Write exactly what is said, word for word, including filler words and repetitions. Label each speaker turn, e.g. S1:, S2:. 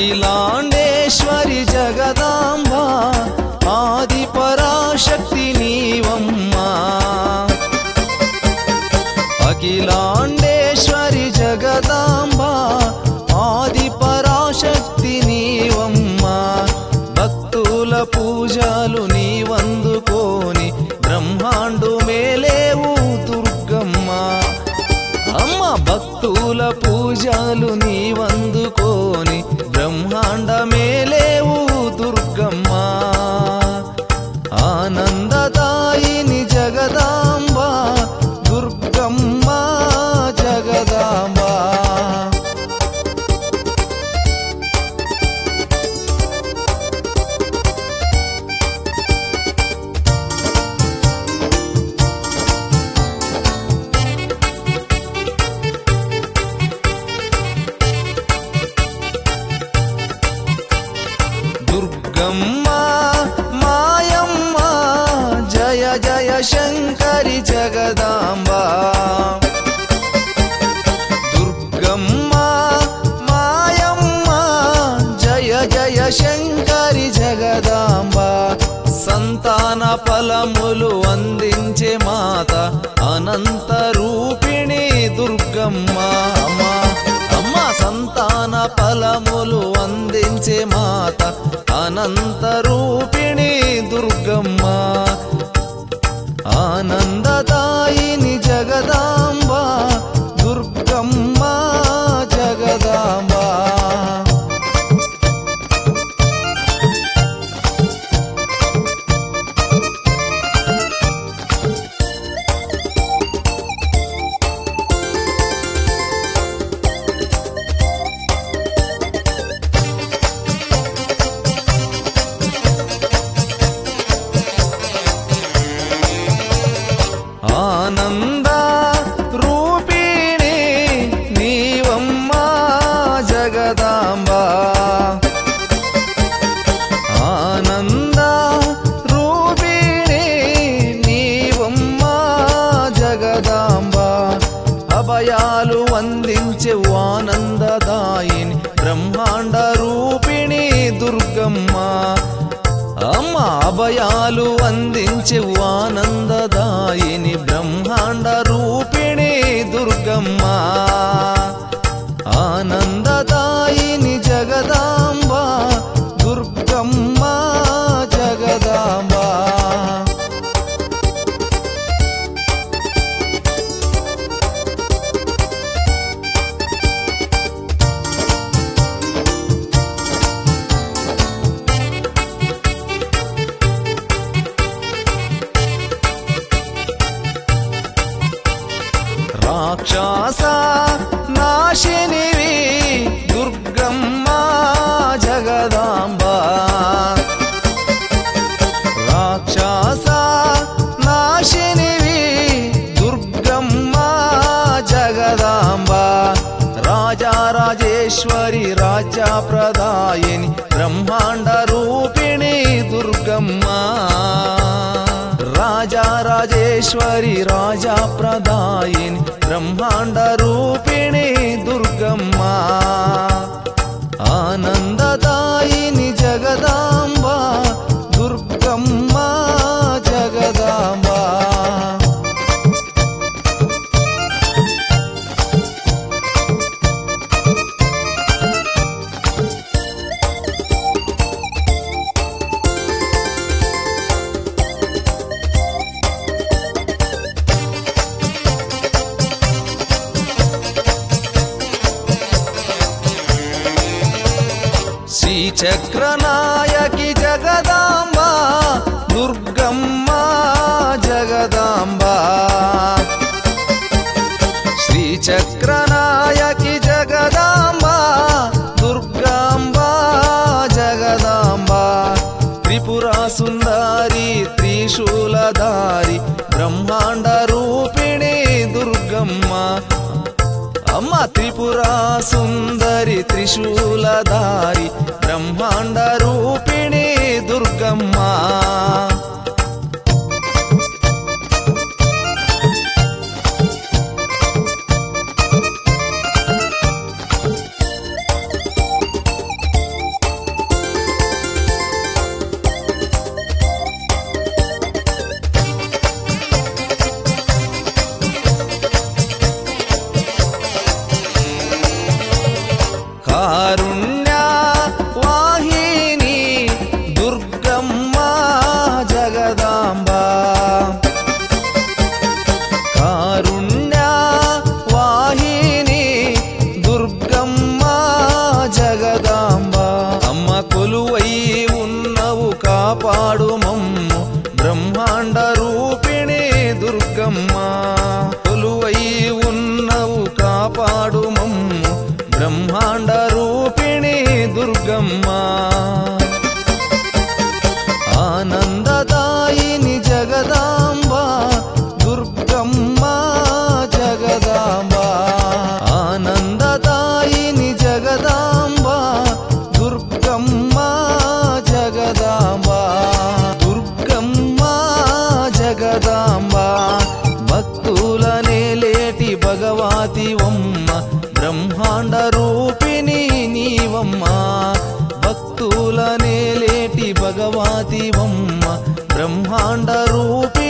S1: అఖిలాండేశ్వరి జగదాంబ ఆది పరాశక్తి నీవమ్మా అఖిలాండేశ్వరి జగదాంబ ఆది పరాశక్తి నీవమ్మా భక్తుల పూజలు నీవందుకోని బ్రహ్మాండు మేలేవు దుర్గమ్మ అమ్మ భక్తుల పూజలు నీవందుకోని బ్రహ్మాండ మేలేవు దుర్గమ్మ ఆనందదాయిని జగదాంబ దుర్గమ్మ జగదాంబ దుర్గమ్మ మాయమ్మ జయ జయ శంకరి జగదాంబ దుర్గమ్మ మాయమ్మ జయ జయ శంకరి జగదాంబ సంతాన ఫలములు అందించే మాత అనంత రూపిణి దుర్గమ్మ అమ్మ అమ్మ సంతాన ఫలములు అందించే మాత అనంత రూపిణి దుర్గమ్మ ఆనందదాయిని జగదాంబ దుర్గమ్మ జగదాంబ ఆనంద రూపిణి నీవమ్మ జగదాంబ ఆనంద రూపిణి నీవమ్మ జగదాంబ అభయాలు అందించే ఆనందదాయిని బ్రహ్మాండ రూపిణి దుర్గమ్మ అమ్మ అభయాలు అందించే ఆనందదాయిని బ్రహ్మాండ రూపిణి దుర్గమ్మ ఆనందదాయిని జగదాంబ దుర్గమ్మ జగదాంబ రాక్షస నాశినివి దుర్గమ్మ జగదాంబ రాక్షస నాశినివి దుర్గమ్మ జగదాంబ రాజారాజేశ్వరి రాజ్యప్రదాయిని బ్రహ్మాండ రూపిణి దుర్గమ్మ రాజారాజేశ్వరి రాజప్రదాయిని బ్రహ్మాండ రూపిణి దుర్గమ్మ ఆనందదాయిని జగదాంబ దుర్గమ్మ జగదాంబ శ్రీచక్రనాయకి జగదాంబ దుర్గమ్మ జగదాంబ శ్రీచక్రనాయకి జగదాంబ దుర్గాంబ జగదాంబ త్రిపురా సుందరి త్రిశూలధారి బ్రహ్మాండ రూపిణి దుర్గమ్మ అమ్మ త్రిపురా సుందరి త్రిశూలధారి బ్రహ్మాండ రూపిణి దుర్గమ్మ బ్రహ్మాండ రూపిణి